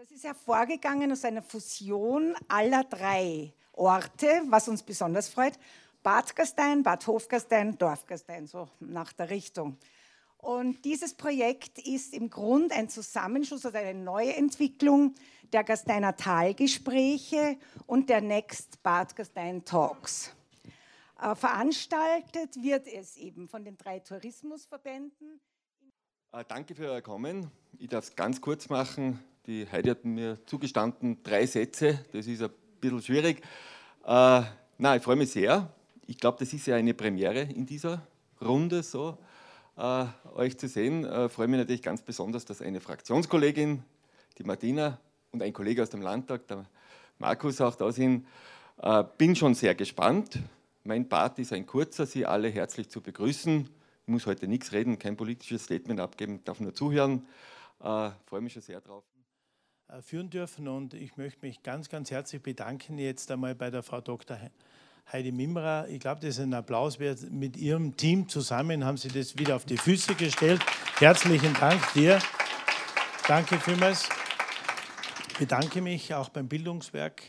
Das ist hervorgegangen aus einer Fusion aller drei Orte, was uns besonders freut. Bad Gastein, Bad Hofgastein, Dorf Gastein, so nach der Richtung. Und dieses Projekt ist im Grunde ein Zusammenschluss oder eine Neuentwicklung der Gasteiner Talgespräche und der Next Bad Gastein Talks. Veranstaltet wird es eben von den drei Tourismusverbänden. Danke für euer Kommen. Ich darf es ganz kurz machen. Die Heidi hat mir zugestanden, 3 Sätze. Das ist ein bisschen schwierig. Ich freue mich sehr. Ich glaube, das ist ja eine Premiere in dieser Runde, so euch zu sehen. Freue mich natürlich ganz besonders, dass eine Fraktionskollegin, die Martina, und ein Kollege aus dem Landtag, der Markus, auch da sind. Bin schon sehr gespannt. Mein Part ist ein kurzer, Sie alle herzlich zu begrüßen. Ich muss heute nichts reden, kein politisches Statement abgeben, darf nur zuhören. Freue mich schon sehr drauf. Führen dürfen, und ich möchte mich ganz, ganz herzlich bedanken jetzt einmal bei der Frau Dr. Heidi Mimra. Ich glaube, das ist ein Applaus wert. Mit Ihrem Team zusammen haben Sie das wieder auf die Füße gestellt. Herzlichen Dank dir. Danke vielmals. Ich bedanke mich auch beim Bildungswerk.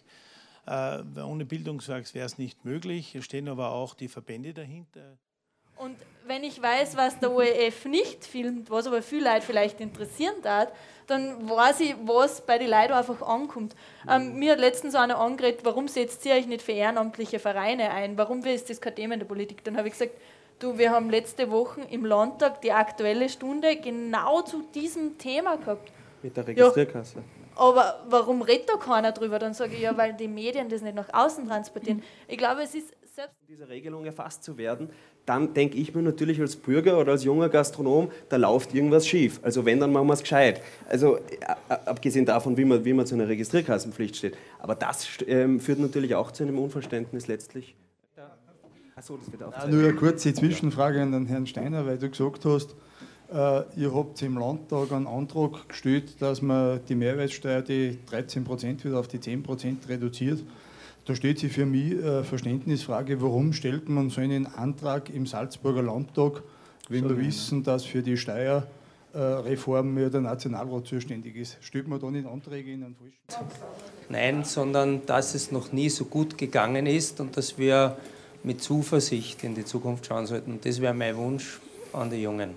Ohne Bildungswerk wäre es nicht möglich. Es stehen aber auch die Verbände dahinter. Und wenn ich weiß, was der ORF nicht filmt, was aber viele Leute vielleicht interessieren darf, dann weiß ich, was bei den Leuten einfach ankommt. Mir hat letztens einer angeredet, warum setzt ihr euch nicht für ehrenamtliche Vereine ein? Warum ist das kein Thema in der Politik? Dann habe ich gesagt, du, wir haben letzte Woche im Landtag die Aktuelle Stunde genau zu diesem Thema gehabt. Mit der Registrierkasse. Ja, aber warum redet da keiner drüber? Dann sage ich, ja, weil die Medien das nicht nach außen transportieren. Ich glaube, es ist selbst... Dieser Regelung erfasst zu werden, dann denke ich mir natürlich als Bürger oder als junger Gastronom, da läuft irgendwas schief. Also wenn, dann machen wir es gescheit. Also abgesehen davon, wie man zu einer Registrierkassenpflicht steht. Aber das führt natürlich auch zu einem Unverständnis letztlich. Achso, das wird auch. Nur eine kurze Zwischenfrage an den Herrn Steiner, weil du gesagt hast, ihr habt im Landtag einen Antrag gestellt, dass man die Mehrwertsteuer, die 13% wieder auf die 10% reduziert. Da stellt sich für mich eine Verständnisfrage, warum stellt man so einen Antrag im Salzburger Landtag, wenn wir wissen, dass für die Steuerreform der Nationalrat zuständig ist. Stellt man da nicht Anträge in einen falschen? Nein, sondern dass es noch nie so gut gegangen ist und dass wir mit Zuversicht in die Zukunft schauen sollten. Und das wäre mein Wunsch an die Jungen.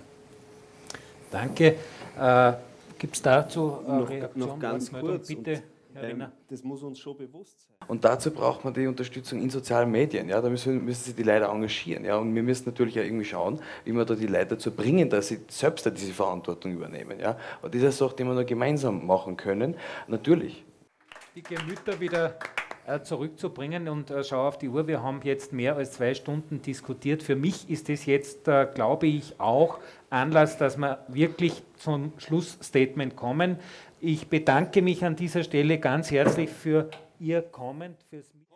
Danke. Gibt es dazu eine Reaktion? Noch ganz kurz. Bitte. Das muss uns schon bewusst sein. Und dazu braucht man die Unterstützung in sozialen Medien. Ja? Da müssen sich die Leute engagieren. Ja? Und wir müssen natürlich auch irgendwie schauen, wie wir da die Leute dazu bringen, dass sie selbst diese Verantwortung übernehmen. Ja? Und das ist eine Sache, die wir noch gemeinsam machen können. Natürlich. Die Gemüter wieder zurückzubringen und schau auf die Uhr. Wir haben jetzt mehr als 2 Stunden diskutiert. Für mich ist das jetzt, glaube ich, auch Anlass, dass wir wirklich zum Schlussstatement kommen. Ich bedanke mich an dieser Stelle ganz herzlich für Ihr Kommen, fürs